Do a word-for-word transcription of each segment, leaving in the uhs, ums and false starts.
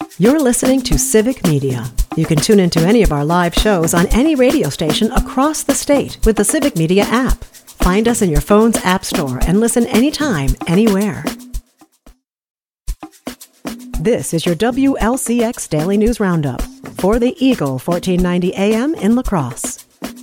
You're listening to Civic Media. You can tune into any of our live shows on any radio station across the state with the Civic Media app. Find us in your phone's app store and listen anytime, anywhere. This is your W L C X Daily News Roundup for the Eagle fourteen ninety A M in La Crosse.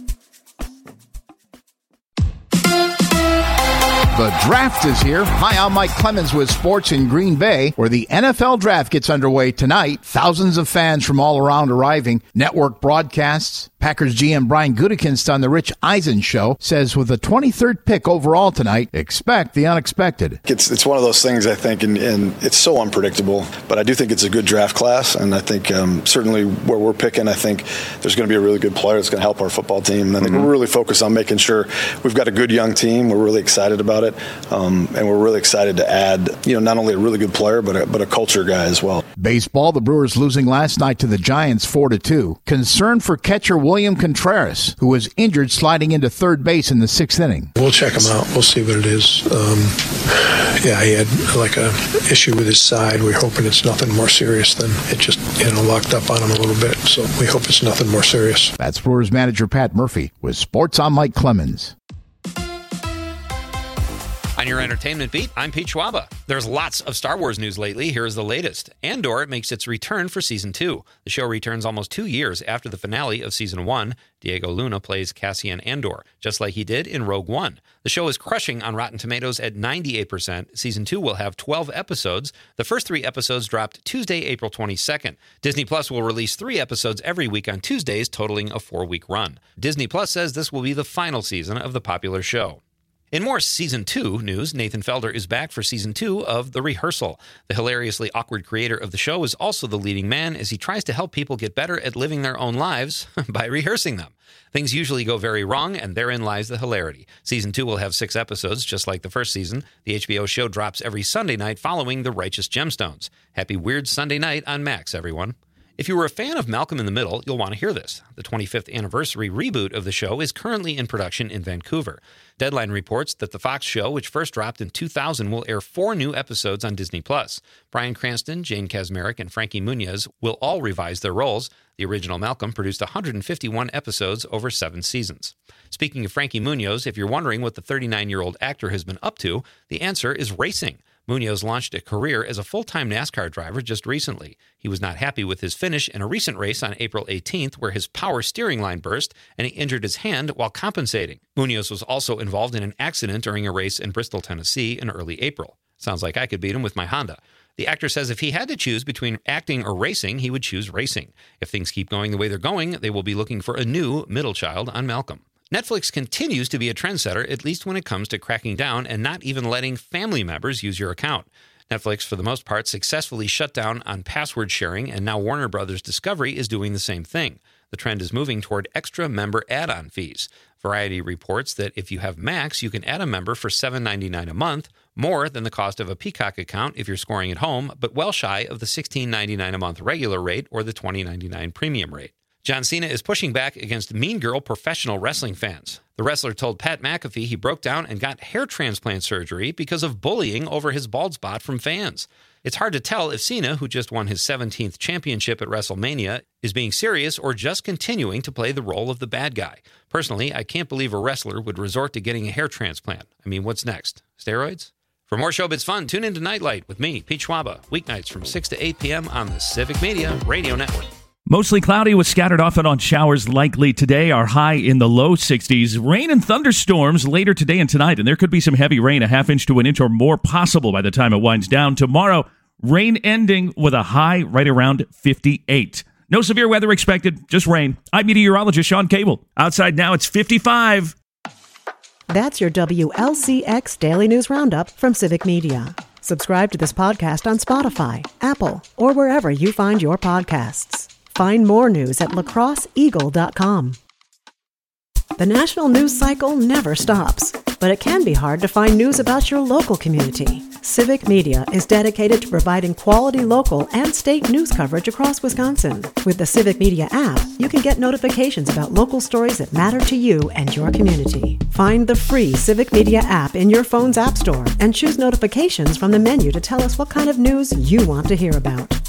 The draft is here. Hi, I'm Mike Clemens with sports in Green Bay, where the N F L draft gets underway tonight. Thousands of fans from all around arriving. Network broadcasts. Packers G M Brian Gutekunst on the Rich Eisen Show says with the twenty-third pick overall tonight, expect the unexpected. It's it's one of those things, I think, and, and it's so unpredictable, but I do think it's a good draft class, and I think um, certainly where we're picking, I think there's going to be a really good player that's going to help our football team, and I think mm-hmm. we're really focused on making sure we've got a good young team. We're really excited about it, um, and we're really excited to add, you know, not only a really good player, but a, but a culture guy as well. Baseball, the Brewers losing last night to the Giants four to two. Concern for catcher William Contreras, who was injured sliding into third base in the sixth inning. We'll check him out. We'll see what it is. Um, yeah, he had like a issue with his side. We're hoping it's nothing more serious than it just, you know, locked up on him a little bit. So we hope it's nothing more serious. That's Brewers manager Pat Murphy with Sports. I'm Mike Clemens. On your entertainment beat, I'm Pete Schwaba. There's lots of Star Wars news lately. Here's the latest. Andor makes its return for Season two. The show returns almost two years after the finale of Season one. Diego Luna plays Cassian Andor, just like he did in Rogue One. The show is crushing on Rotten Tomatoes at ninety-eight percent. Season two will have twelve episodes. The first three episodes dropped Tuesday, April twenty-second. Disney Plus will release three episodes every week on Tuesdays, totaling a four-week run. Disney Plus says this will be the final season of the popular show. In more Season two news, Nathan Felder is back for Season two of The Rehearsal. The hilariously awkward creator of the show is also the leading man as he tries to help people get better at living their own lives by rehearsing them. Things usually go very wrong, and therein lies the hilarity. Season two will have six episodes, just like the first season. The H B O show drops every Sunday night following The Righteous Gemstones. Happy Weird Sunday night on Max, everyone. If you were a fan of Malcolm in the Middle, you'll want to hear this. The twenty-fifth anniversary reboot of the show is currently in production in Vancouver. Deadline reports that the Fox show, which first dropped in two thousand, will air four new episodes on Disney Plus. Bryan Cranston, Jane Kaczmarek, and Frankie Muniz will all revise their roles. The original Malcolm produced one hundred fifty-one episodes over seven seasons. Speaking of Frankie Muniz, if you're wondering what the thirty-nine-year-old actor has been up to, the answer is racing. Munoz launched a career as a full-time NASCAR driver just recently. He was not happy with his finish in a recent race on April eighteenth where his power steering line burst and he injured his hand while compensating. Munoz was also involved in an accident during a race in Bristol, Tennessee in early April. Sounds like I could beat him with my Honda. The actor says if he had to choose between acting or racing, he would choose racing. If things keep going the way they're going, they will be looking for a new middle child on Malcolm. Netflix continues to be a trendsetter, at least when it comes to cracking down and not even letting family members use your account. Netflix, for the most part, successfully shut down on password sharing, and now Warner Brothers Discovery is doing the same thing. The trend is moving toward extra member add-on fees. Variety reports that if you have Max, you can add a member for seven dollars and ninety-nine cents a month, more than the cost of a Peacock account if you're scoring at home, but well shy of the sixteen dollars and ninety-nine cents a month regular rate or the twenty dollars and ninety-nine cents premium rate. John Cena is pushing back against Mean Girl professional wrestling fans. The wrestler told Pat McAfee he broke down and got hair transplant surgery because of bullying over his bald spot from fans. It's hard to tell if Cena, who just won his seventeenth championship at WrestleMania, is being serious or just continuing to play the role of the bad guy. Personally, I can't believe a wrestler would resort to getting a hair transplant. I mean, what's next? Steroids? For more Showbiz fun, tune into Nightlight with me, Pete Schwaba, weeknights from six to eight p.m. on the Civic Media Radio Network. Mostly cloudy with scattered off and on showers likely today. Our high in the low sixties. Rain and thunderstorms later today and tonight. And there could be some heavy rain, a half inch to an inch or more possible by the time it winds down. Tomorrow, rain ending with a high right around fifty-eight. No severe weather expected, just rain. I'm meteorologist Sean Cable. Outside now, it's fifty-five. That's your W L C X Daily News Roundup from Civic Media. Subscribe to this podcast on Spotify, Apple, or wherever you find your podcasts. Find more news at la crosse eagle dot com. The national news cycle never stops, but it can be hard to find news about your local community. Civic Media is dedicated to providing quality local and state news coverage across Wisconsin. With the Civic Media app, you can get notifications about local stories that matter to you and your community. Find the free Civic Media app in your phone's app store and choose notifications from the menu to tell us what kind of news you want to hear about.